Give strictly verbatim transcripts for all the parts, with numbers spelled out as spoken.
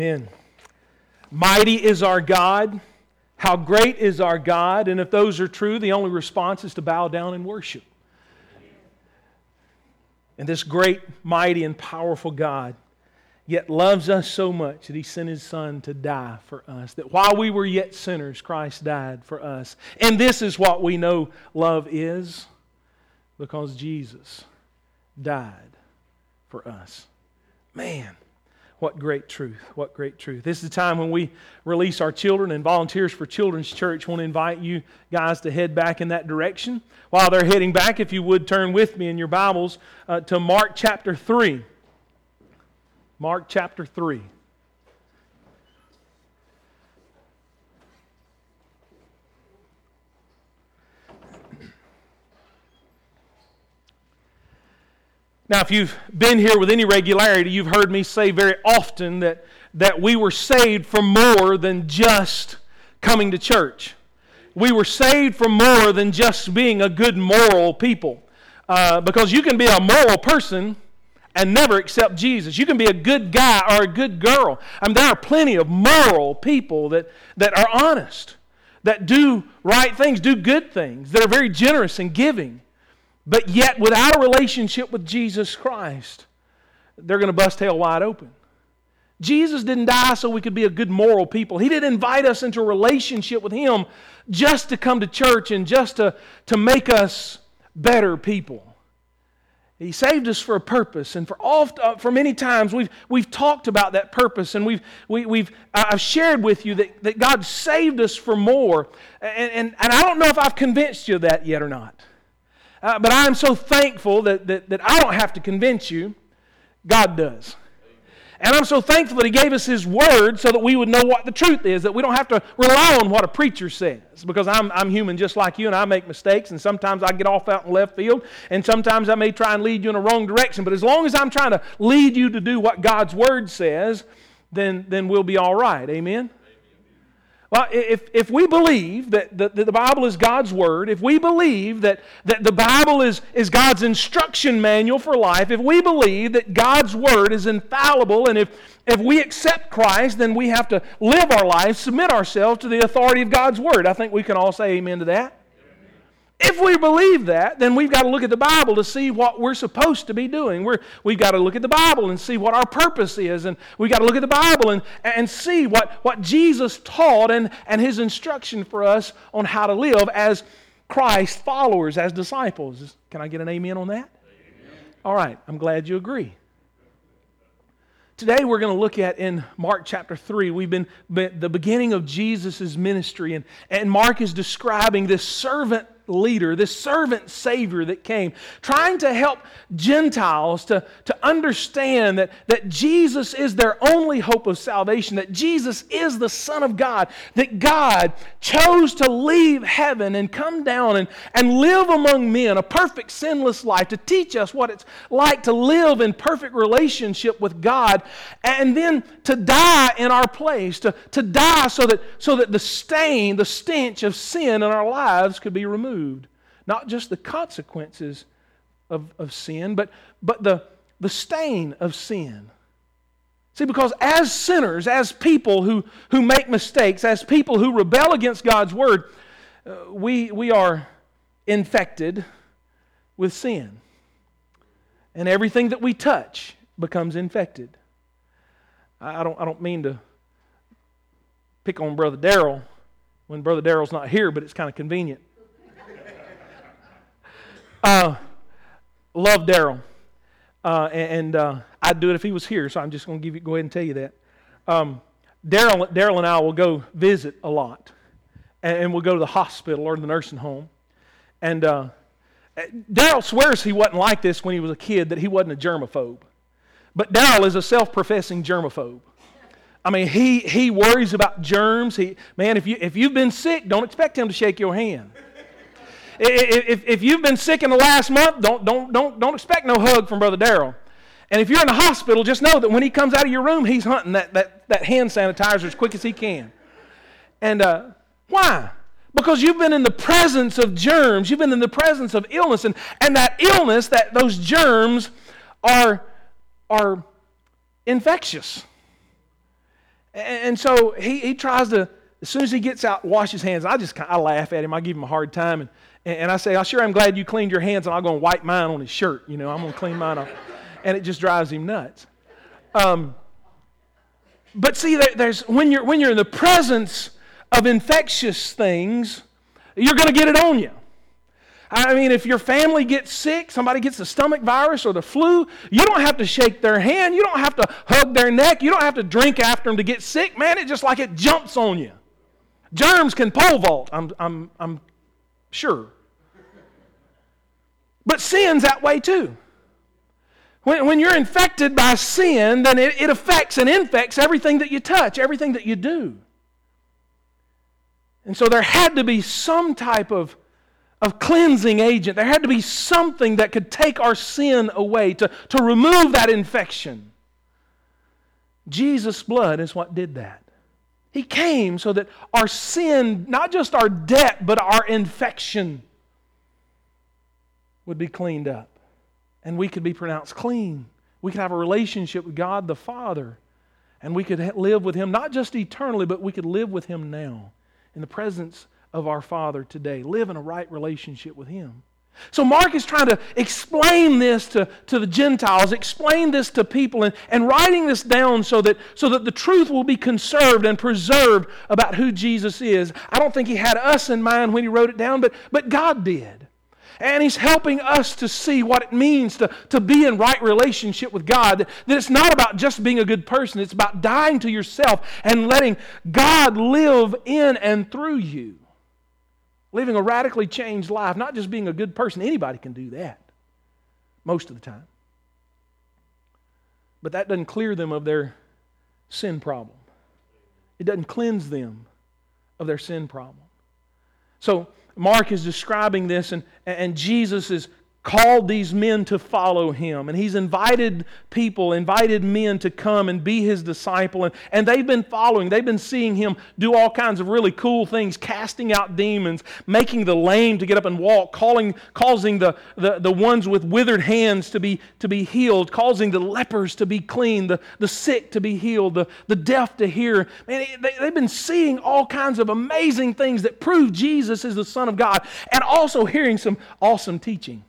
Amen. Mighty is our God. How great is our God. And if those are true, the only response is to bow down and worship. And this great, mighty, and powerful God yet loves us so much that He sent His Son to die for us. That while we were yet sinners, Christ died for us. And this is what we know love is, because Jesus died for us. Man, what great truth. What great truth. This is the time when we release our children, and Volunteers for Children's Church want to invite you guys to head back in that direction. While they're heading back, if you would turn with me in your Bibles uh, to Mark chapter three. Mark chapter three. Now, if you've been here with any regularity, you've heard me say very often that, that we were saved for more than just coming to church. We were saved for more than just being a good moral people. Uh, because you can be a moral person and never accept Jesus. You can be a good guy or a good girl. I mean, there are plenty of moral people that, that are honest, that do right things, do good things, that are very generous and giving. But yet, without a relationship with Jesus Christ, they're going to bust hell wide open. Jesus didn't die so we could be a good moral people. He didn't invite us into a relationship with Him just to come to church and just to, to make us better people. He saved us for a purpose, and for oft, uh, for many times we've we've talked about that purpose, and we've we, we've I've shared with you that, that God saved us for more, and, and and I don't know if I've convinced you of that yet or not. Uh, but I am so thankful that, that, that I don't have to convince you. God does. And I'm so thankful that He gave us His Word so that we would know what the truth is, that we don't have to rely on what a preacher says. Because I'm, I'm human just like you, and I make mistakes, and sometimes I get off out in left field, and sometimes I may try and lead you in the wrong direction. But as long as I'm trying to lead you to do what God's Word says, then, then we'll be all right. Amen? Well, if, if we believe that the, that the Bible is God's Word, if we believe that, that the Bible is, is God's instruction manual for life, if we believe that God's Word is infallible, and if, if we accept Christ, then we have to live our lives, submit ourselves to the authority of God's Word. I think we can all say amen to that. If we believe that, then we've got to look at the Bible to see what we're supposed to be doing. We're, we've got to look at the Bible and see what our purpose is. And we've got to look at the Bible and, and see what, what Jesus taught and, and His instruction for us on how to live as Christ followers, as disciples. Can I get an amen on that? Amen. All right, I'm glad you agree. Today we're going to look at in Mark chapter three, we've been the beginning of Jesus' ministry, and, and Mark is describing this servant leader, this servant Savior that came, trying to help Gentiles to, to understand that, that Jesus is their only hope of salvation, that Jesus is the Son of God, that God chose to leave heaven and come down and, and live among men a perfect sinless life to teach us what it's like to live in perfect relationship with God, and then to die in our place, to, to die so that, so that the stain, the stench of sin in our lives could be removed. Not just the consequences of, of sin, but, but the, the stain of sin. See, because as sinners, as people who, who make mistakes, as people who rebel against God's Word, uh, we, we are infected with sin. And everything that we touch becomes infected. I don't, I don't mean to pick on Brother Darrell when Brother Darrell's not here, but it's kind of convenient. Uh, love Darrell, uh, and uh, I'd do it if he was here. So I'm just going to give you, go ahead and tell you that. Um, Darrell, Darrell and I will go visit a lot, and, and we'll go to the hospital or the nursing home. And uh, Darrell swears he wasn't like this when he was a kid, that he wasn't a germaphobe. But Darrell is a self-professing germaphobe. I mean, he he worries about germs. He man, if you if you've been sick, don't expect him to shake your hand. If, if you've been sick in the last month, don't, don't, don't, don't expect no hug from Brother Darrell. And if you're in the hospital, just know that when he comes out of your room, he's hunting that, that, that hand sanitizer as quick as he can. And uh, why? Because you've been in the presence of germs. You've been in the presence of illness. And, and that illness, that those germs are, are infectious. And, and so he, he tries to, as soon as he gets out, wash his hands. I just I laugh at him. I give him a hard time. And, and I say, oh, sure, I'm glad you cleaned your hands, and I'm going to wipe mine on his shirt. You know, I'm going to clean mine off. And it just drives him nuts. Um, but see, there, there's when you're when you're in the presence of infectious things, you're going to get it on you. I mean, if your family gets sick, somebody gets the stomach virus or the flu, you don't have to shake their hand. You don't have to hug their neck. You don't have to drink after them to get sick. Man, it's just like it jumps on you. Germs can pole vault, I'm, I'm, I'm sure. But sin's that way too. When, when you're infected by sin, then it, it affects and infects everything that you touch, everything that you do. And so there had to be some type of of cleansing agent. There had to be something that could take our sin away, to, to remove that infection. Jesus' blood is what did that. He came so that our sin, not just our debt, but our infection would be cleaned up. And we could be pronounced clean. We could have a relationship with God the Father. And we could live with Him, not just eternally, but we could live with Him now in the presence of our Father today. Live in a right relationship with Him. So Mark is trying to explain this to, to the Gentiles, explain this to people, and, and writing this down so that, so that the truth will be conserved and preserved about who Jesus is. I don't think He had us in mind when He wrote it down, but, but God did. And He's helping us to see what it means to, to be in right relationship with God. That it's not about just being a good person. It's about dying to yourself and letting God live in and through you. Living a radically changed life, not just being a good person. Anybody can do that, most of the time. But that doesn't clear them of their sin problem. It doesn't cleanse them of their sin problem. So Mark is describing this, and, and Jesus is called these men to follow Him. And He's invited people, invited men to come and be His disciple. And, and they've been following. They've been seeing Him do all kinds of really cool things, casting out demons, making the lame to get up and walk, calling, causing the, the, the ones with withered hands to be, to be healed, causing the lepers to be clean, the, the sick to be healed, the, the deaf to hear. Man, they, they've been seeing all kinds of amazing things that prove Jesus is the Son of God, and also hearing some awesome teaching.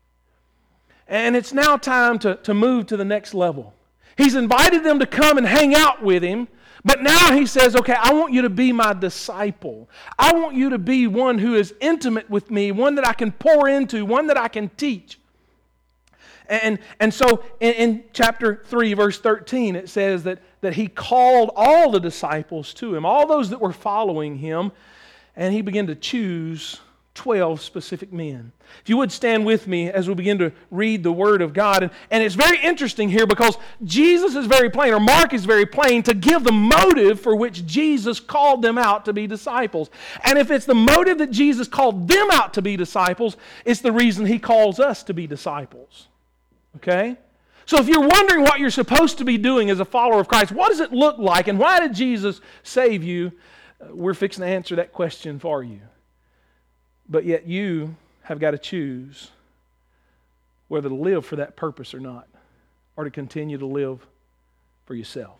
And it's now time to, to move to the next level. He's invited them to come and hang out with Him, but now He says, okay, I want you to be my disciple. I want you to be one who is intimate with me, one that I can pour into, one that I can teach. And, and so in, in chapter three, verse thirteen, it says that, that He called all the disciples to Him, all those that were following Him, and He began to choose twelve specific men. If you would stand with me as we begin to read the Word of God. And, and it's very interesting here because Jesus is very plain, or Mark is very plain, to give the motive for which Jesus called them out to be disciples. And if it's the motive that Jesus called them out to be disciples, it's the reason He calls us to be disciples. Okay? So if you're wondering what you're supposed to be doing as a follower of Christ, what does it look like, and why did Jesus save you? We're fixing to answer that question for you. But yet you have got to choose whether to live for that purpose or not, or to continue to live for yourself.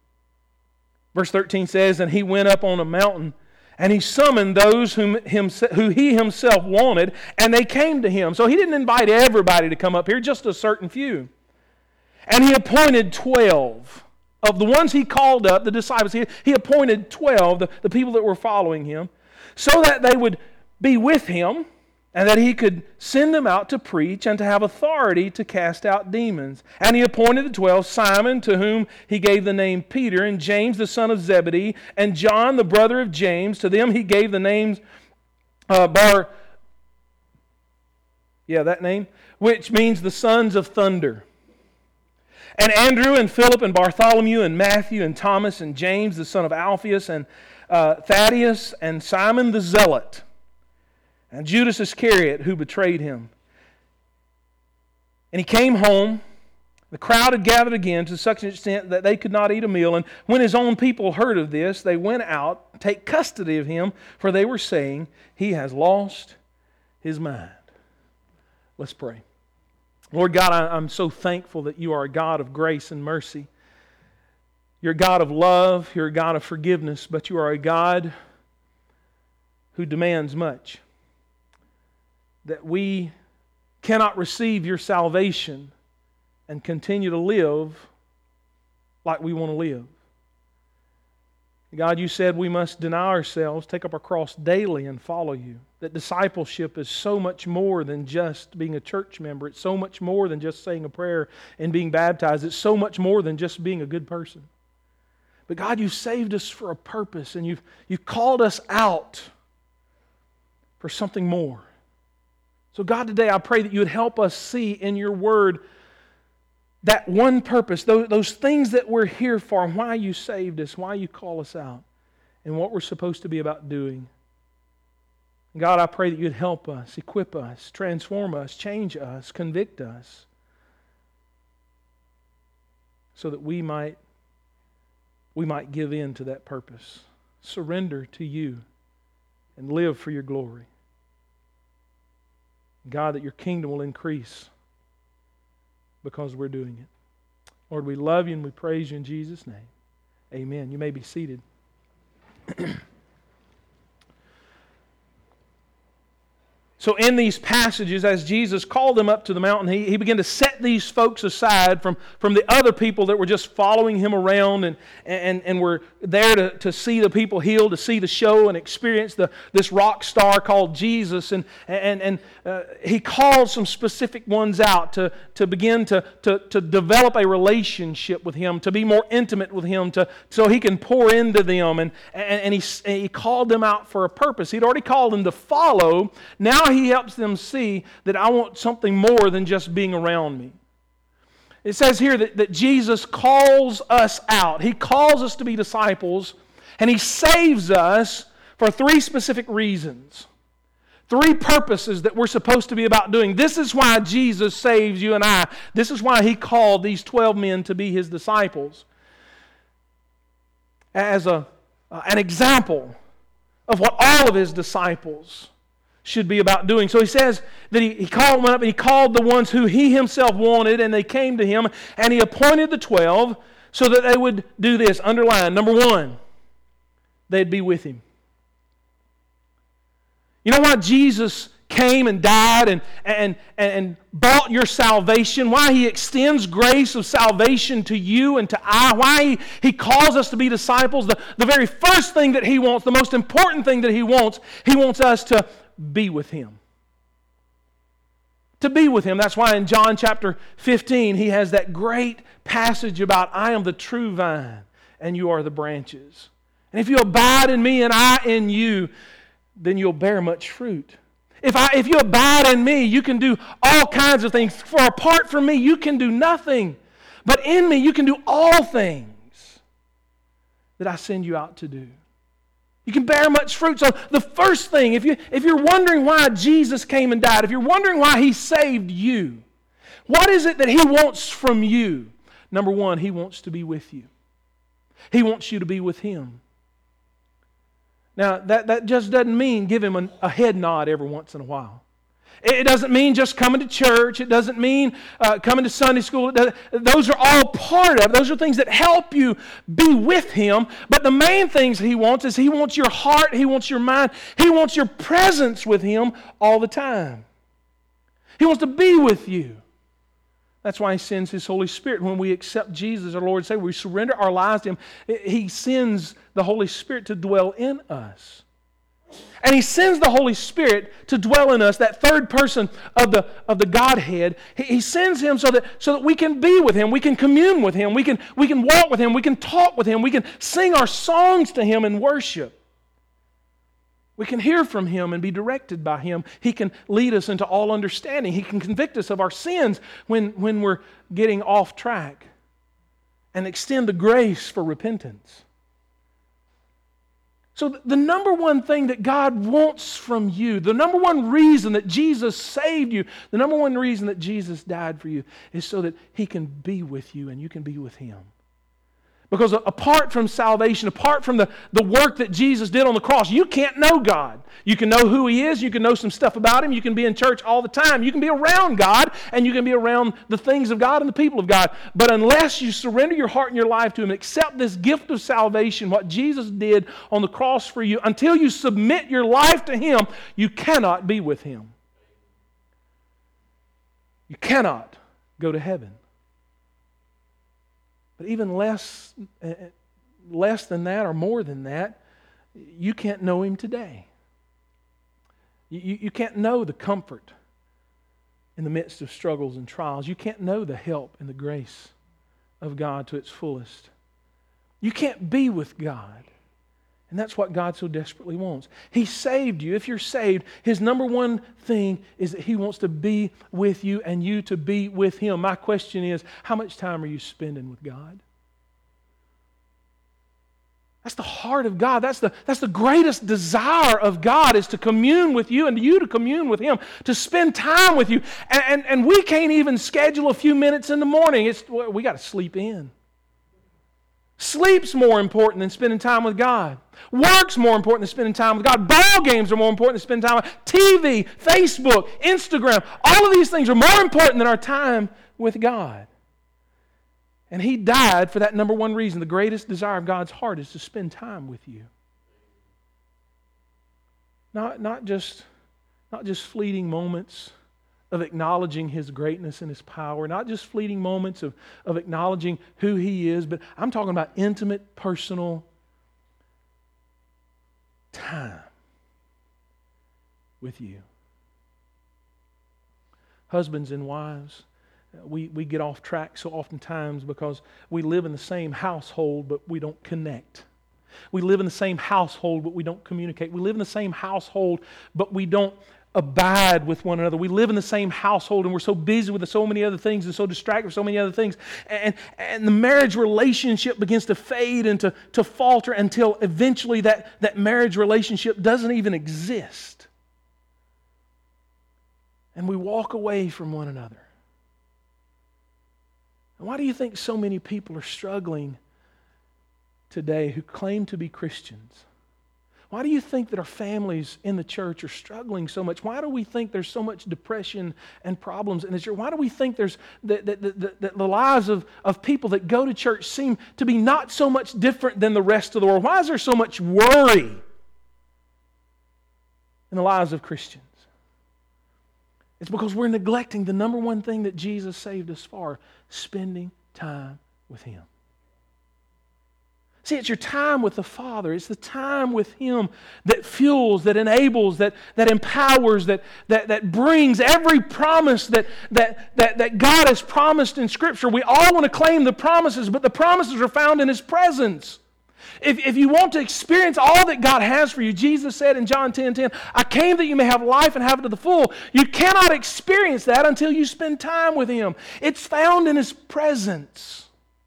Verse thirteen says, and He went up on a mountain, and He summoned those whom himself, who He Himself wanted, and they came to Him. So He didn't invite everybody to come up here, just a certain few. And He appointed twelve. Of the ones He called up, the disciples, He, he appointed twelve, the, the people that were following Him, so that they would be with Him, and that He could send them out to preach and to have authority to cast out demons. And He appointed the twelve, Simon, to whom He gave the name Peter, and James the son of Zebedee, and John the brother of James. To them He gave the names uh, Bar, yeah, that name, which means the sons of thunder. And Andrew and Philip and Bartholomew and Matthew and Thomas and James the son of Alphaeus and uh, Thaddeus and Simon the Zealot, and Judas Iscariot, who betrayed Him. And He came home. The crowd had gathered again to such an extent that they could not eat a meal. And when His own people heard of this, they went out to take custody of Him, for they were saying, He has lost His mind. Let's pray. Lord God, I'm so thankful that You are a God of grace and mercy. You're a God of love, you're a God of forgiveness, but you are a God who demands much. That we cannot receive your salvation and continue to live like we want to live. God, you said we must deny ourselves, take up our cross daily and follow you. That discipleship is so much more than just being a church member. It's so much more than just saying a prayer and being baptized. It's so much more than just being a good person. But God, you've saved us for a purpose, and you've, you've called us out for something more. So God, today I pray that you would help us see in your word that one purpose, those, those things that we're here for, why you saved us, why you call us out, and what we're supposed to be about doing. God, I pray that you'd help us, equip us, transform us, change us, convict us, so that we might, we might give in to that purpose, surrender to you, and live for your glory. God, that your kingdom will increase because we're doing it. Lord, we love you and we praise you in Jesus' name. Amen. You may be seated. So in these passages, as Jesus called them up to the mountain, he, he began to set these folks aside from, from the other people that were just following him around and, and, and were there to, to see the people healed, to see the show and experience the, this rock star called Jesus. And, and, and uh, he called some specific ones out to, to begin to, to, to develop a relationship with him, to be more intimate with him, to, so he can pour into them. And, and, and, he, and he called them out for a purpose. He'd already called them to follow. Now he helps them see that I want something more than just being around me. It says here that, that Jesus calls us out. He calls us to be disciples, and He saves us for three specific reasons. Three purposes that we're supposed to be about doing. This is why Jesus saves you and I. This is why He called these twelve men to be His disciples. As a, uh, an example of what all of His disciples should be about doing. So he says that he, he called them up and he called the ones who he himself wanted, and they came to him, and he appointed the twelve so that they would do this. Underline, number one, they'd be with him. You know why Jesus came and died and, and, and bought your salvation? Why He extends grace of salvation to you and to I? Why He, he calls us to be disciples? The, the very first thing that He wants, the most important thing that He wants, He wants us to be with Him. To be with Him. That's why in John chapter fifteen, He has that great passage about, I am the true vine, and you are the branches. And if you abide in me and I in you, then you'll bear much fruit. If I, if you abide in me, you can do all kinds of things. For apart from me, you can do nothing. But in me, you can do all things that I send you out to do. You can bear much fruit. So the first thing, if, you, if you're wondering why Jesus came and died, if you're wondering why He saved you, what is it that He wants from you? Number one, He wants to be with you. He wants you to be with Him. Now, that, that just doesn't mean give Him a, a head nod every once in a while. It doesn't mean just coming to church. It doesn't mean uh, coming to Sunday school. Those are all part of it. Those are things that help you be with Him. But the main things He wants is He wants your heart. He wants your mind. He wants your presence with Him all the time. He wants to be with you. That's why He sends His Holy Spirit. When we accept Jesus, our Lord and Savior, we surrender our lives to Him. He sends the Holy Spirit to dwell in us. And He sends the Holy Spirit to dwell in us, that third person of the, of the Godhead. He, he sends Him so that, so that we can be with Him, we can commune with Him, we can, we can walk with Him, we can talk with Him, we can sing our songs to Him and worship. We can hear from Him and be directed by Him. He can lead us into all understanding. He can convict us of our sins when, when we're getting off track and extend the grace for repentance. So the number one thing that God wants from you, the number one reason that Jesus saved you, the number one reason that Jesus died for you is so that He can be with you and you can be with Him. Because apart from salvation, apart from the, the work that Jesus did on the cross, you can't know God. You can know who He is. You can know some stuff about Him. You can be in church all the time. You can be around God, and you can be around the things of God and the people of God. But unless you surrender your heart and your life to Him, accept this gift of salvation, what Jesus did on the cross for you, until you submit your life to Him, you cannot be with Him. You cannot go to heaven. But even less, uh, less than that or more than that, you can't know Him today. You, you can't know the comfort in the midst of struggles and trials. You can't know the help and the grace of God to its fullest. You can't be with God. And that's what God so desperately wants. He saved you. If you're saved, His number one thing is that He wants to be with you and you to be with Him. My question is, how much time are you spending with God? That's the heart of God. That's the, that's the greatest desire of God, is to commune with you and you to commune with Him, to spend time with you. And, and, and we can't even schedule a few minutes in the morning. It's, we got to sleep in. Sleep's more important than spending time with God. Work's more important than spending time with God. Ball games are more important than spending time with T V, Facebook, Instagram. All of these things are more important than our time with God. And He died for that number one reason. The greatest desire of God's heart is to spend time with you. Not, not, just, not just fleeting moments of acknowledging His greatness and His power, not just fleeting moments of, of acknowledging who He is, but I'm talking about intimate, personal time with you. Husbands and wives, we, we get off track so oftentimes because we live in the same household, but we don't connect. We live in the same household, but we don't communicate. We live in the same household, but we don't abide with one another. We live in the same household, and we're so busy with so many other things and so distracted with so many other things. And, and the marriage relationship begins to fade and to, to falter until eventually that, that marriage relationship doesn't even exist. And we walk away from one another. And why do you think so many people are struggling today who claim to be Christians? Why do you think that our families in the church are struggling so much? Why do we think there's so much depression and problems in the church? Why do we think there's that the, the, the, the lives of, of people that go to church seem to be not so much different than the rest of the world? Why is there so much worry in the lives of Christians? It's because we're neglecting the number one thing that Jesus saved us for, spending time with Him. See, it's your time with the Father. It's the time with Him that fuels, that enables, that, that empowers, that, that, that brings every promise that, that, that, that God has promised in Scripture. We all want to claim the promises, but the promises are found in His presence. If, if you want to experience all that God has for you, Jesus said in John ten ten, I came that you may have life and have it to the full. You cannot experience that until you spend time with Him. It's found in His presence.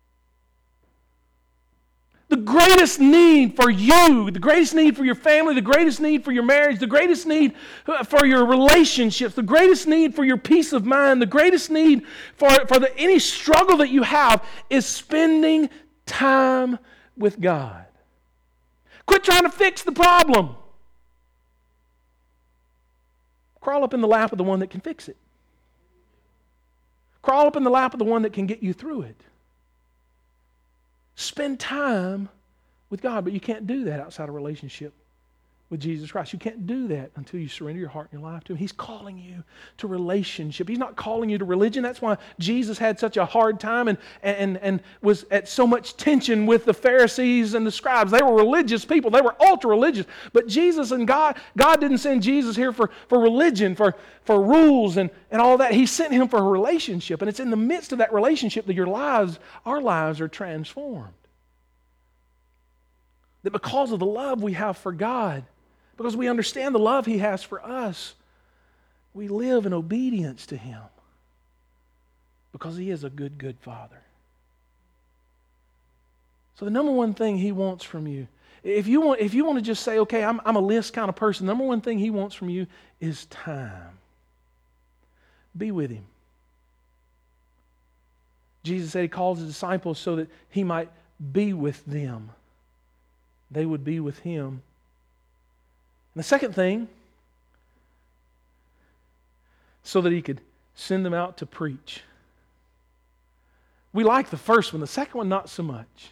The greatest need for you, the greatest need for your family, the greatest need for your marriage, the greatest need for your relationships, the greatest need for your peace of mind, the greatest need for, for the, any struggle that you have is spending time with God. Quit trying to fix the problem. Crawl up in the lap of the one that can fix it. Crawl up in the lap of the one that can get you through it. Spend time with God, but you can't do that outside a relationship with Jesus Christ. You can't do that until you surrender your heart and your life to Him. He's calling you to relationship. He's not calling you to religion. That's why Jesus had such a hard time and, and, and was at so much tension with the Pharisees and the scribes. They were religious people. They were ultra-religious. But Jesus and God, God didn't send Jesus here for, for religion, for, for rules and, and all that. He sent Him for a relationship. And it's in the midst of that relationship that your lives, our lives are transformed. That because of the love we have for God, because we understand the love He has for us, we live in obedience to Him because He is a good, good Father. So the number one thing He wants from you, if you want, if you want to just say, okay, I'm, I'm a list kind of person, the number one thing He wants from you is time. Be with Him. Jesus said He calls His disciples so that He might be with them. They would be with Him. And the second thing, so that He could send them out to preach. We like the first one, the second one not so much.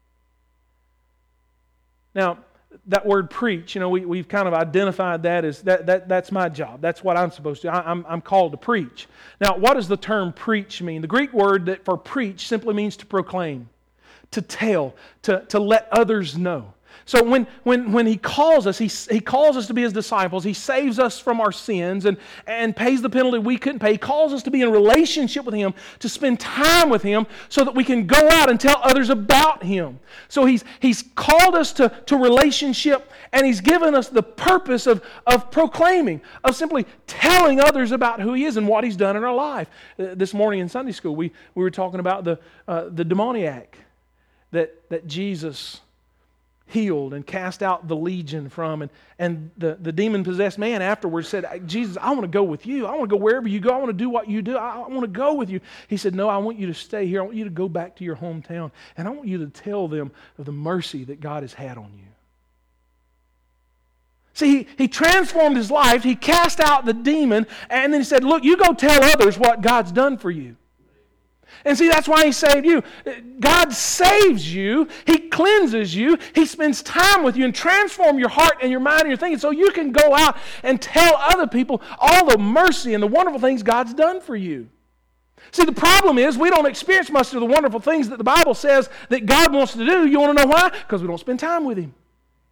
Now, that word preach, you know, we, we've kind of identified that as, that, that that's my job. That's what I'm supposed to do. I, I'm, I'm called to preach. Now, what does the term preach mean? The Greek word that for preach simply means to proclaim, to tell, to, to let others know. So when, when, when He calls us, he, he calls us to be His disciples. He saves us from our sins and, and pays the penalty we couldn't pay. He calls us to be in a relationship with Him, to spend time with Him so that we can go out and tell others about Him. So He's, he's called us to, to relationship, and He's given us the purpose of, of proclaiming, of simply telling others about who He is and what He's done in our life. Uh, this morning in Sunday school, we, we were talking about the, uh, the demoniac that, that Jesus healed and cast out the legion from. And, and the, the demon-possessed man afterwards said, Jesus, I want to go with you. I want to go wherever you go. I want to do what you do. I, I want to go with you. He said, no, I want you to stay here. I want you to go back to your hometown. And I want you to tell them of the mercy that God has had on you. See, he, he transformed his life. He cast out the demon. And then he said, look, you go tell others what God's done for you. And see, that's why He saved you. God saves you. He cleanses you. He spends time with you and transforms your heart and your mind and your thinking so you can go out and tell other people all the mercy and the wonderful things God's done for you. See, the problem is we don't experience much of the wonderful things that the Bible says that God wants to do. You want to know why? Because we don't spend time with Him.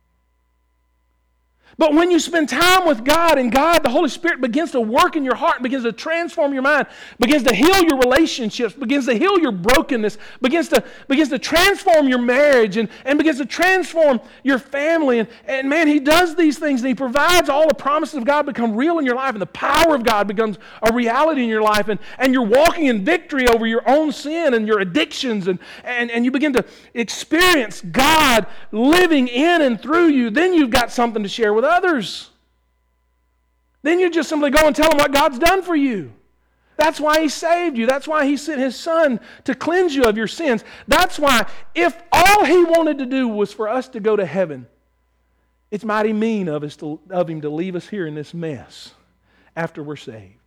But when you spend time with God and God, the Holy Spirit begins to work in your heart, begins to transform your mind, begins to heal your relationships, begins to heal your brokenness, begins to, begins to transform your marriage and, and begins to transform your family. And, and man, He does these things and He provides all the promises of God become real in your life and the power of God becomes a reality in your life. And, and you're walking in victory over your own sin and your addictions and, and, and you begin to experience God living in and through you. Then you've got something to share with others. Then you just simply go and tell them what God's done for you. That's why He saved you. That's why He sent His Son to cleanse you of your sins. That's why if all He wanted to do was for us to go to heaven, it's mighty mean of us to, of Him to leave us here in this mess after we're saved.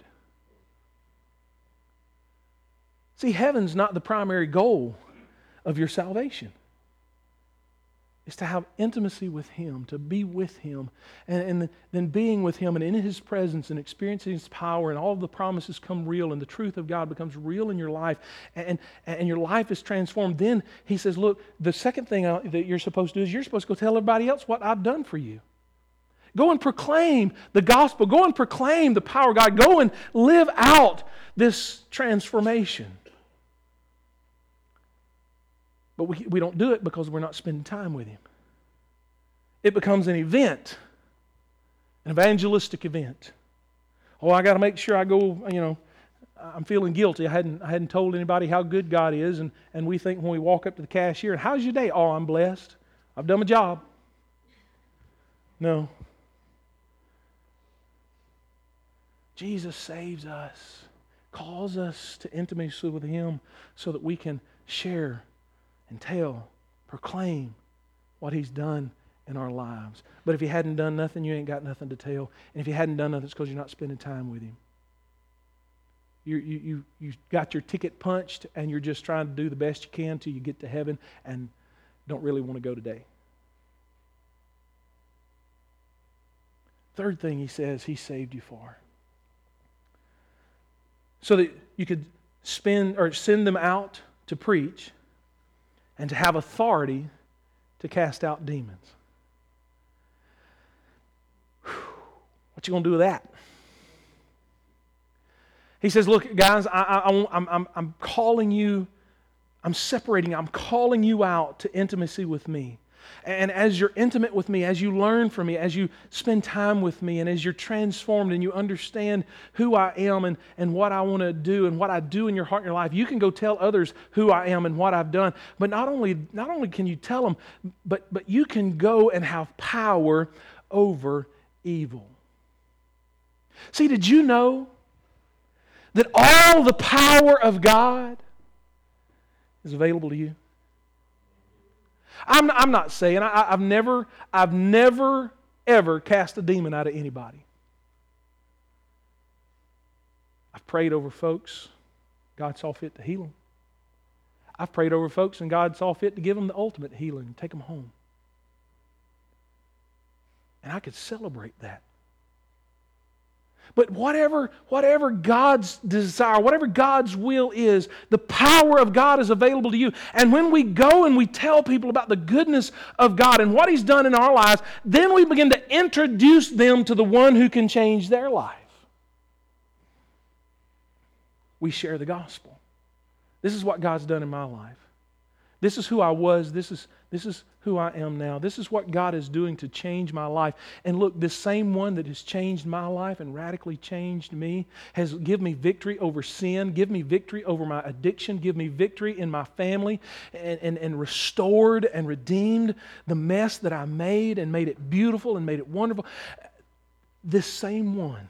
See, heaven's not the primary goal of your salvation. Is to have intimacy with Him, to be with Him, and, and then being with Him and in His presence and experiencing His power and all of the promises come real and the truth of God becomes real in your life and, and your life is transformed. Then He says, look, the second thing that you're supposed to do is you're supposed to go tell everybody else what I've done for you. Go and proclaim the gospel. Go and proclaim the power of God. Go and live out this transformation. But we, we don't do it because we're not spending time with Him. It becomes an event, an evangelistic event. Oh, I got to make sure I go, you know, I'm feeling guilty. I hadn't I hadn't told anybody how good God is, and, and we think when we walk up to the cashier, how's your day? Oh, I'm blessed. I've done my job. No. Jesus saves us, calls us to intimacy with Him so that we can share and tell, proclaim what He's done in our lives. But if He hadn't done nothing, you ain't got nothing to tell. And if He hadn't done nothing, it's because you're not spending time with Him. You, you, you, you got your ticket punched and you're just trying to do the best you can till you get to heaven and don't really want to go today. Third thing He says He saved you for. So that you could spend or send them out to preach and to have authority to cast out demons. Whew. What you going to do with that? He says, look, guys, I, I, I'm, I'm, I'm calling you, I'm separating you, I'm calling you out to intimacy with me. And as you're intimate with me, as you learn from me, as you spend time with me, and as you're transformed and you understand who I am and, and what I want to do and what I do in your heart and your life, you can go tell others who I am and what I've done. But not only, not only can you tell them, but, but you can go and have power over evil. See, did you know that all the power of God is available to you? I'm, I'm not saying, I, I've never, I've never, ever cast a demon out of anybody. I've prayed over folks. God saw fit to heal them. I've prayed over folks and God saw fit to give them the ultimate healing, take them home. And I could celebrate that. But whatever, whatever God's desire, whatever God's will is, the power of God is available to you. And when we go and we tell people about the goodness of God and what He's done in our lives, then we begin to introduce them to the one who can change their life. We share the gospel. This is what God's done in my life. This is who I was. This is, this is who I am now. This is what God is doing to change my life. And look, this same one that has changed my life and radically changed me has given me victory over sin, give me victory over my addiction, give me victory in my family, and, and, and restored and redeemed the mess that I made and made it beautiful and made it wonderful. This same one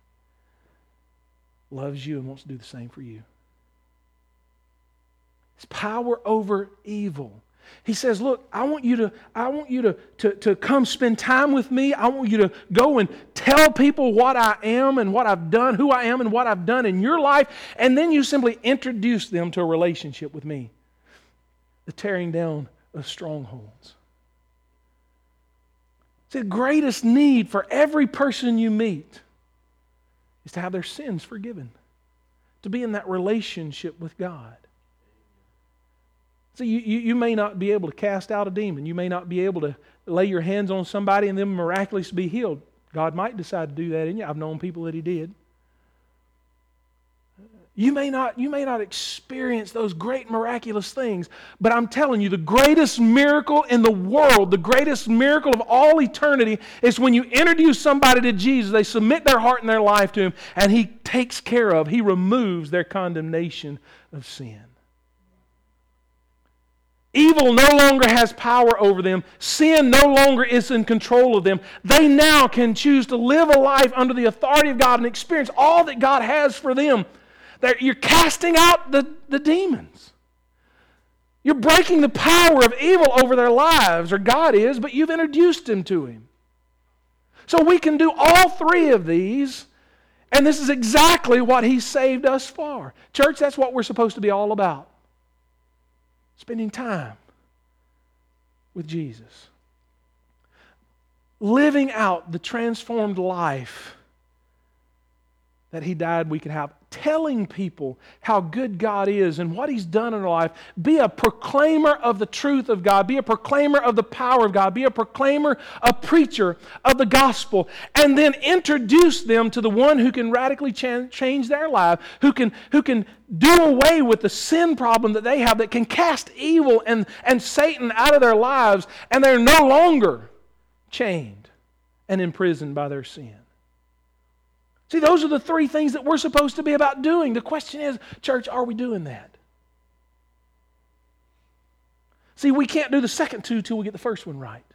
loves you and wants to do the same for you. It's power over evil. He says, look, I want you to, I want you to, to, to come spend time with me. I want you to go and tell people what I am and what I've done, who I am and what I've done in your life, and then you simply introduce them to a relationship with me. The tearing down of strongholds. See, the greatest need for every person you meet is to have their sins forgiven, to be in that relationship with God. So you, you, you may not be able to cast out a demon. You may not be able to lay your hands on somebody and then miraculously be healed. God might decide to do that in you. I've known people that He did. You may not, you may not experience those great miraculous things, but I'm telling you, the greatest miracle in the world, the greatest miracle of all eternity is when you introduce somebody to Jesus, they submit their heart and their life to Him, and He takes care of, He removes their condemnation of sin. Evil no longer has power over them. Sin no longer is in control of them. They now can choose to live a life under the authority of God and experience all that God has for them. That you're casting out the, the demons. You're breaking the power of evil over their lives, or God is, but you've introduced them to Him. So we can do all three of these, and this is exactly what He saved us for. Church, that's what we're supposed to be all about. Spending time with Jesus. Living out the transformed life that He died we could have. Telling people how good God is and what He's done in our life. Be a proclaimer of the truth of God. Be a proclaimer of the power of God. Be a proclaimer, a preacher of the gospel. And then introduce them to the one who can radically ch- change their life. Who can, who can do away with the sin problem that they have. That can cast evil and, and Satan out of their lives. And they're no longer chained and imprisoned by their sin. See, those are the three things that we're supposed to be about doing. The question is, church, are we doing that? See, we can't do the second two till we get the first one right.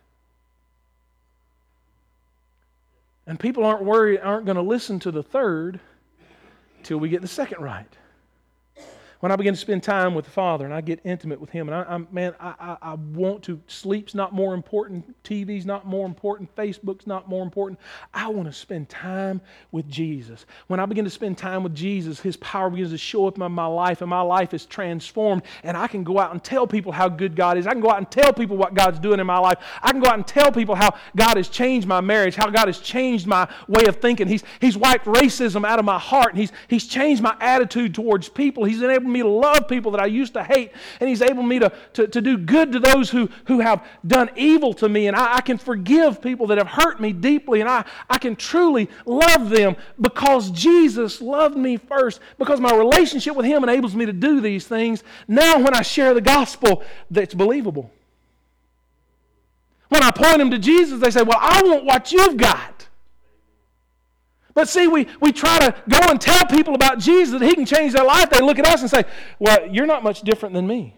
And people aren't worried, aren't going to listen to the third till we get the second right. When I begin to spend time with the Father and I get intimate with Him, and I, I'm, man, I, I, I want to, sleep's not more important, T V's not more important, Facebook's not more important. I want to spend time with Jesus. When I begin to spend time with Jesus, His power begins to show up in my life, and my life is transformed, and I can go out and tell people how good God is. I can go out and tell people what God's doing in my life. I can go out and tell people how God has changed my marriage, how God has changed my way of thinking. He's, he's wiped racism out of my heart, and He's, he's changed my attitude towards people. He's enabled me to love people that I used to hate, and He's able me to, to, to do good to those who, who have done evil to me, and I, I can forgive people that have hurt me deeply, and I, I can truly love them because Jesus loved me first, because my relationship with Him enables me to do these things. Now when I share the gospel, that's believable. When I point them to Jesus, they say, well, I want what you've got. But see, we, we try to go and tell people about Jesus that He can change their life. They look at us and say, well, you're not much different than me.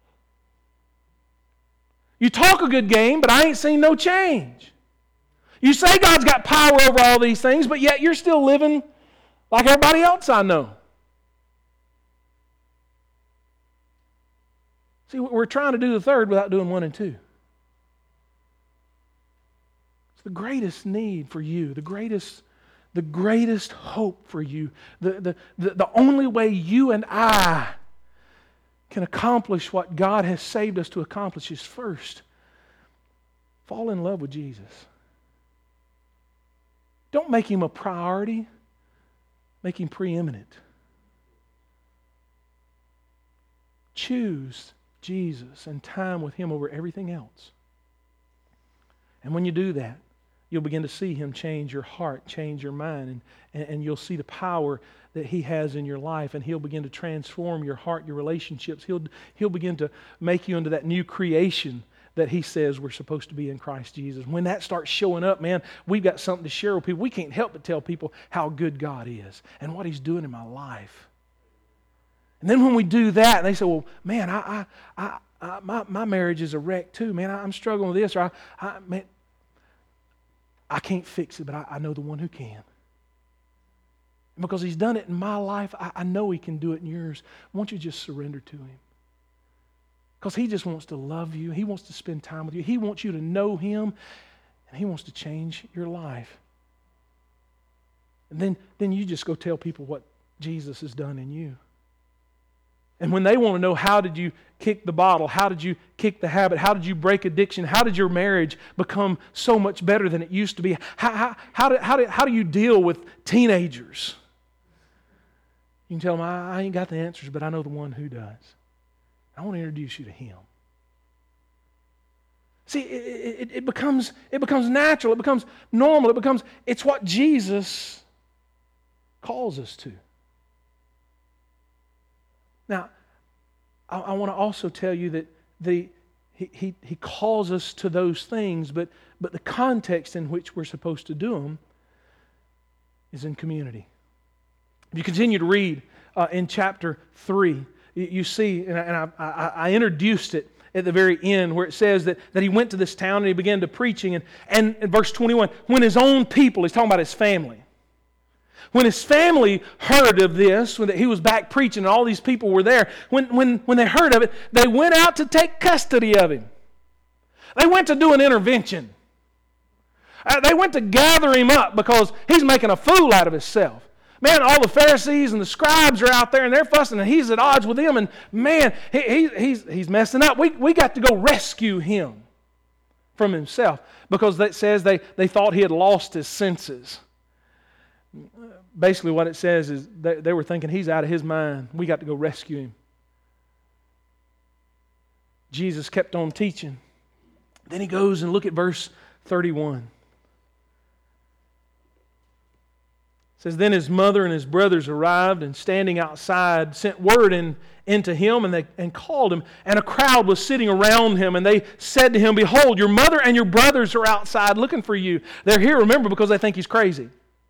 You talk a good game, but I ain't seen no change. You say God's got power over all these things, but yet you're still living like everybody else I know. See, we're trying to do the third without doing one and two. It's the greatest need for you, the greatest, the greatest hope for you. The, the, the, the only way you and I can accomplish what God has saved us to accomplish is first, fall in love with Jesus. Don't make Him a priority. Make Him preeminent. Choose Jesus and time with Him over everything else. And when you do that, you'll begin to see Him change your heart, change your mind, and, and, and you'll see the power that He has in your life, and He'll begin to transform your heart, your relationships. He'll, he'll begin to make you into that new creation that He says we're supposed to be in Christ Jesus. When that starts showing up, man, we've got something to share with people. We can't help but tell people how good God is and what He's doing in my life. And then when we do that, and they say, well, man, I, I, I, I my, my marriage is a wreck too. Man, I, I'm struggling with this. Or I, I, man, I can't fix it, but I, I know the one who can. And because He's done it in my life, I, I know He can do it in yours. Won't you just surrender to Him? Because He just wants to love you. He wants to spend time with you. He wants you to know Him, and He wants to change your life. And then, then you just go tell people what Jesus has done in you. And when they want to know, how did you kick the bottle? How did you kick the habit? How did you break addiction? How did your marriage become so much better than it used to be? How, how, how, do, how, do, how do you deal with teenagers? You can tell them, I, I ain't got the answers, but I know the one who does. I want to introduce you to Him. See, it, it, it, becomes, it becomes natural. It becomes normal. It becomes, it's what Jesus calls us to. Now, I, I want to also tell you that the, he, he, he calls us to those things, but, but the context in which we're supposed to do them is in community. If you continue to read uh, in chapter three, you, you see, and, I, and I, I, I introduced it at the very end where it says that, that he went to this town and he began to preaching. And, and in verse twenty-one, when his own people, he's talking about his family, when his family heard of this, when he was back preaching and all these people were there, when, when, when they heard of it, they went out to take custody of him. They went to do an intervention. Uh, they went to gather him up because he's making a fool out of himself. Man, all the Pharisees and the scribes are out there and they're fussing and he's at odds with them, and man, he, he, he's, he's messing up. We, we got to go rescue him from himself because it says they, they thought he had lost his senses. Basically what it says is they, they were thinking he's out of his mind. We got to go rescue him. Jesus kept on teaching. Then he goes and look at verse thirty-one. It says, then his mother and his brothers arrived, and standing outside sent word in, into him, and they and called him. And a crowd was sitting around him, and they said to him, behold, your mother and your brothers are outside looking for you. They're here, remember, because they think he's crazy.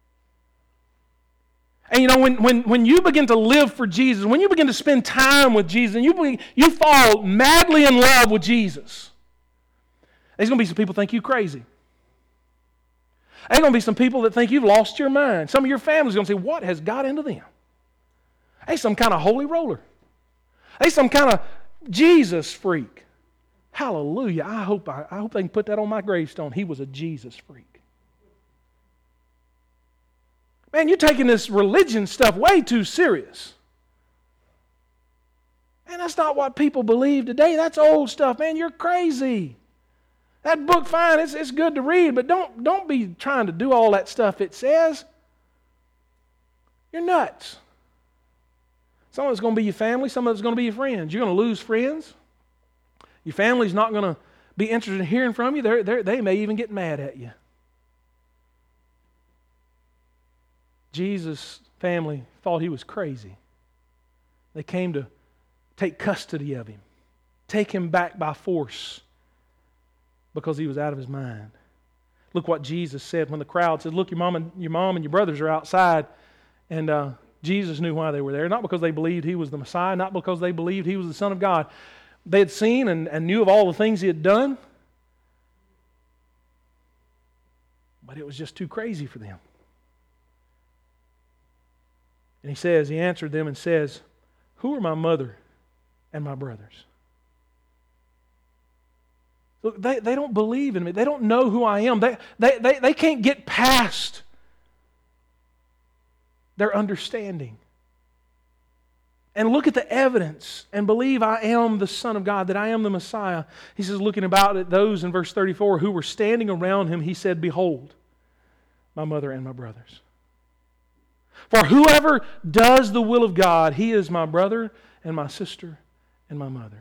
And you know, when, when, when you begin to live for Jesus, when you begin to spend time with Jesus, and you, begin, you fall madly in love with Jesus, there's going to be some people think you crazy. There's going to be some people that think you've lost your mind. Some of your family's going to say, what has got into them? They some kind of holy roller. They some kind of Jesus freak. Hallelujah. I hope, I, I hope they can put that on my gravestone. He was a Jesus freak. Man, you're taking this religion stuff way too serious. Man, that's not what people believe today. That's old stuff. Man, you're crazy. That book, fine, it's, it's good to read, but don't, don't be trying to do all that stuff it says. You're nuts. Some of it's going to be your family, some of it's going to be your friends. You're going to lose friends. Your family's not going to be interested in hearing from you. They're, they're, they may even get mad at you. Jesus' family thought he was crazy. They came to take custody of him, take him back by force because he was out of his mind. Look what Jesus said when the crowd said, look, your mom and your mom and your brothers are outside. And uh, Jesus knew why they were there. Not because they believed he was the Messiah, not because they believed he was the Son of God. They had seen and, and knew of all the things he had done, but it was just too crazy for them. And he says, he answered them and says, who are my mother and my brothers? Look, they, they don't believe in me. They don't know who I am. They, they, they, they can't get past their understanding. And look at the evidence and believe I am the Son of God, that I am the Messiah. He says, looking about at those in verse thirty-four who were standing around him, he said, behold, my mother and my brothers. For whoever does the will of God, he is my brother and my sister and my mother.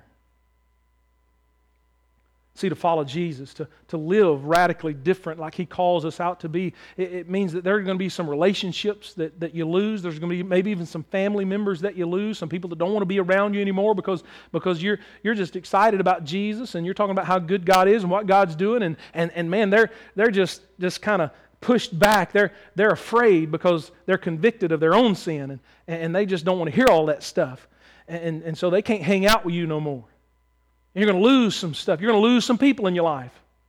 See, to follow Jesus, to, to live radically different like He calls us out to be, it, it means that there are going to be some relationships that, that you lose. There's going to be maybe even some family members that you lose, some people that don't want to be around you anymore because, because you're, you're just excited about Jesus and you're talking about how good God is and what God's doing. And, and, and man, they're, they're just, just kind of pushed back. They're, they're afraid because they're convicted of their own sin and, and they just don't want to hear all that stuff. And, and so they can't hang out with you no more. You're going to lose some stuff. You're going to lose some people in your life.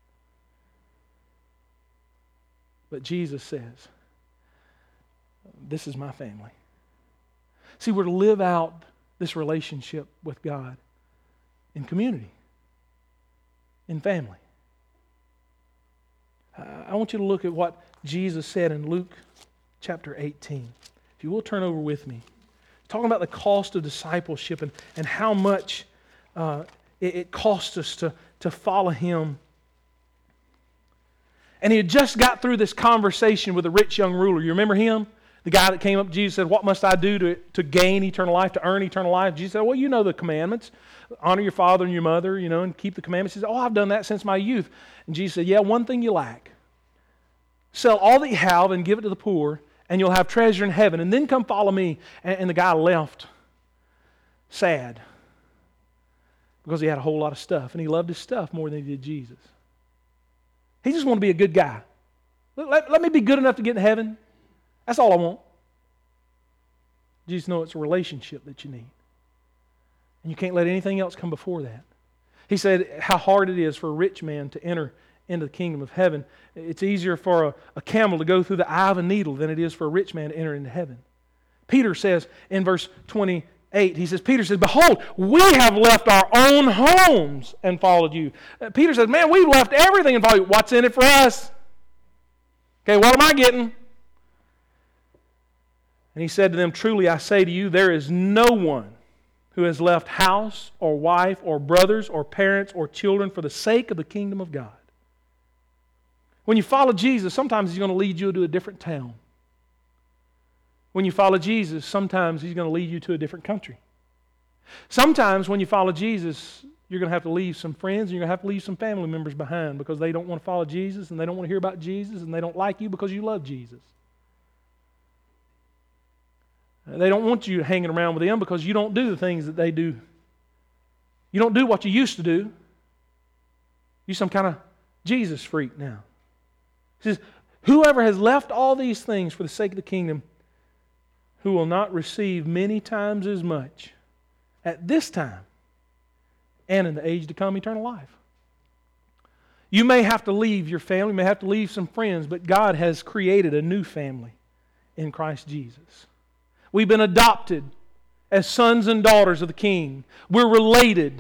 But Jesus says, this is my family. See, we're to live out this relationship with God in community, in family. Uh, I want you to look at what Jesus said in Luke chapter eighteen. If you will turn over with me. Talking about the cost of discipleship and, and how much uh, it, it costs us to, to follow Him. And he had just got through this conversation with a rich young ruler. You remember him? The guy that came up to Jesus and said, what must I do to, to gain eternal life, to earn eternal life? Jesus said, well, you know the commandments. Honor your father and your mother, you know, and keep the commandments. He said, oh, I've done that since my youth. And Jesus said, yeah, one thing you lack. Sell all that you have and give it to the poor, and you'll have treasure in heaven. And then come follow me. And, and the guy left sad because he had a whole lot of stuff, and he loved his stuff more than he did Jesus. He just wanted to be a good guy. Let, let, let me be good enough to get in heaven. That's all I want. Jesus knows it's a relationship that you need. And you can't let anything else come before that. He said how hard it is for a rich man to enter into the kingdom of heaven. It's easier for a, a camel to go through the eye of a needle than it is for a rich man to enter into heaven. Peter says in verse twenty-eight, he says, Peter says, behold, we have left our own homes and followed you. Uh, Peter says, man, we've left everything and followed you. What's in it for us? Okay, what am I getting? And he said to them, truly I say to you, there is no one who has left house or wife or brothers or parents or children for the sake of the kingdom of God. When you follow Jesus, sometimes He's going to lead you to a different town. When you follow Jesus, sometimes He's going to lead you to a different country. Sometimes when you follow Jesus, you're going to have to leave some friends and you're going to have to leave some family members behind because they don't want to follow Jesus and they don't want to hear about Jesus and they don't like you because you love Jesus. They don't want you hanging around with them because you don't do the things that they do. You don't do what you used to do. You're some kind of Jesus freak now. He says, whoever has left all these things for the sake of the kingdom, who will not receive many times as much at this time and in the age to come eternal life. You may have to leave your family, you may have to leave some friends, but God has created a new family in Christ Jesus. We've been adopted as sons and daughters of the King. We're related.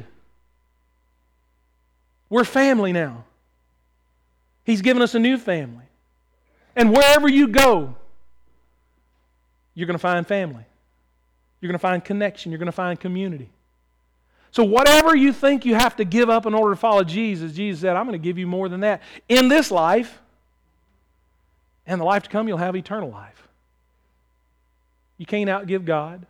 We're family now. He's given us a new family. And wherever you go, you're going to find family. You're going to find connection. You're going to find community. So whatever you think you have to give up in order to follow Jesus, Jesus said, I'm going to give you more than that. In this life, and the life to come, you'll have eternal life. You can't outgive God.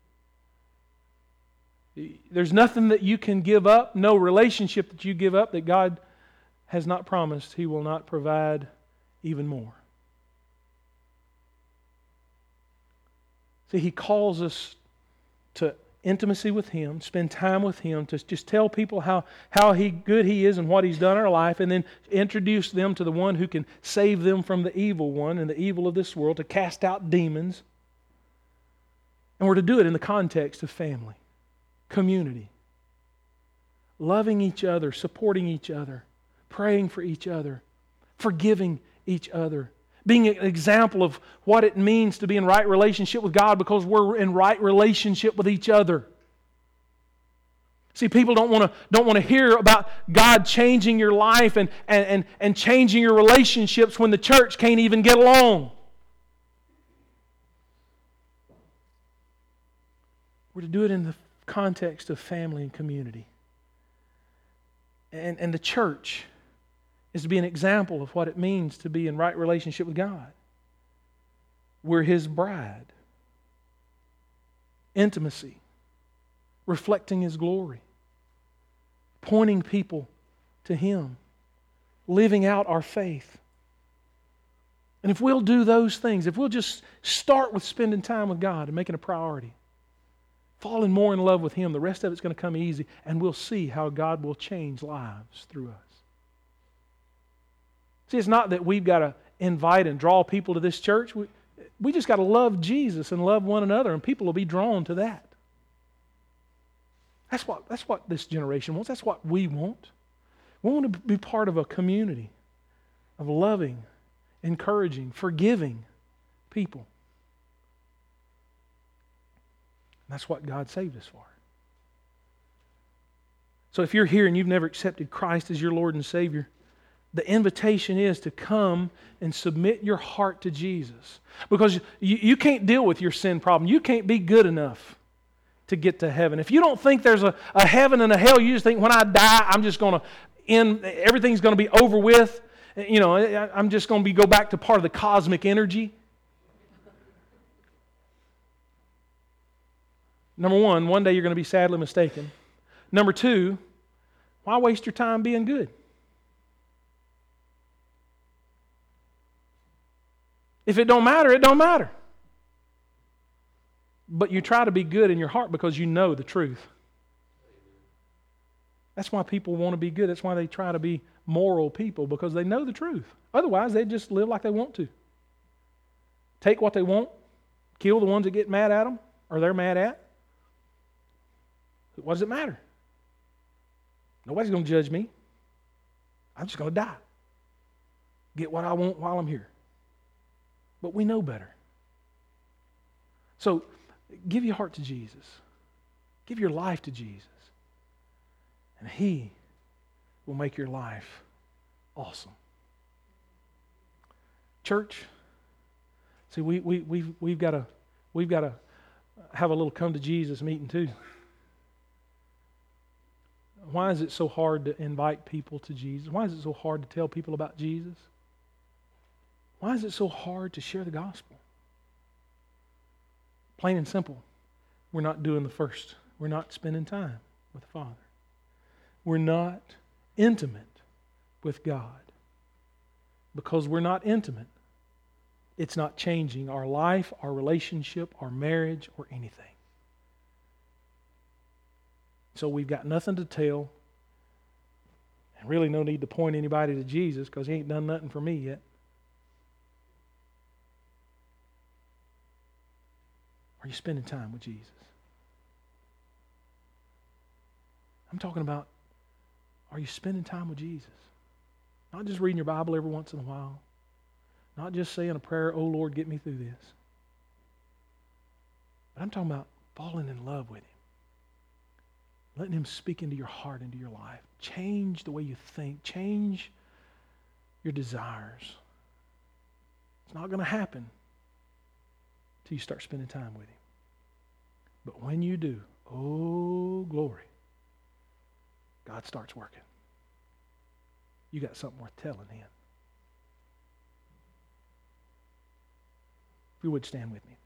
There's nothing that you can give up, no relationship that you give up that God has not promised He will not provide even more. See, He calls us to intimacy with Him, spend time with Him, to just tell people how, how he, good He is and what He's done in our life, and then introduce them to the one who can save them from the evil one and the evil of this world, to cast out demons. And we're to do it in the context of family, community, loving each other, supporting each other, praying for each other, forgiving each other, being an example of what it means to be in right relationship with God because we're in right relationship with each other. See, people don't want to don't want to hear about God changing your life and, and, and, and changing your relationships when the church can't even get along. We're to do it in the context of family and community. And, and the church is to be an example of what it means to be in right relationship with God. We're His bride. Intimacy. Reflecting His glory. Pointing people to Him. Living out our faith. And if we'll do those things, if we'll just start with spending time with God and making a priority, falling more in love with Him, the rest of it's going to come easy, and we'll see how God will change lives through us. See, it's not that we've got to invite and draw people to this church. We, we just got to love Jesus and love one another, and people will be drawn to that. That's what, that's what this generation wants. That's what we want. We want to be part of a community of loving, encouraging, forgiving people. That's what God saved us for. So if you're here and you've never accepted Christ as your Lord and Savior, the invitation is to come and submit your heart to Jesus. Because you, you can't deal with your sin problem. You can't be good enough to get to heaven. If you don't think there's a, a heaven and a hell, you just think when I die, I'm just going to end, everything's going to be over with. You know, I'm just going to be go back to part of the cosmic energy. Number one, one day you're going to be sadly mistaken. Number two, why waste your time being good? If it don't matter, it don't matter. But you try to be good in your heart because you know the truth. That's why people want to be good. That's why they try to be moral people, because they know the truth. Otherwise, they just live like they want to. Take what they want, kill the ones that get mad at them, or they're mad at. What does it matter? Nobody's going to judge me. I'm just going to die. Get what I want while I'm here. But we know better. So, give your heart to Jesus. Give your life to Jesus. And He will make your life awesome. Church, see, we, we, we've, we've got to we've got to have a little come to Jesus meeting too. Why is it so hard to invite people to Jesus? Why is it so hard to tell people about Jesus? Why is it so hard to share the gospel? Plain and simple, we're not doing the first. We're not spending time with the Father. We're not intimate with God. Because we're not intimate, it's not changing our life, our relationship, our marriage, or anything. So we've got nothing to tell, and really no need to point anybody to Jesus because He ain't done nothing for me yet. Are you spending time with Jesus? I'm talking about, are you spending time with Jesus? Not just reading your Bible every once in a while. Not just saying a prayer, oh Lord, get me through this. But I'm talking about falling in love with Him. Letting Him speak into your heart, into your life. Change the way you think. Change your desires. It's not going to happen until you start spending time with Him. But when you do, oh, glory, God starts working. You got something worth telling Him. If you would stand with me.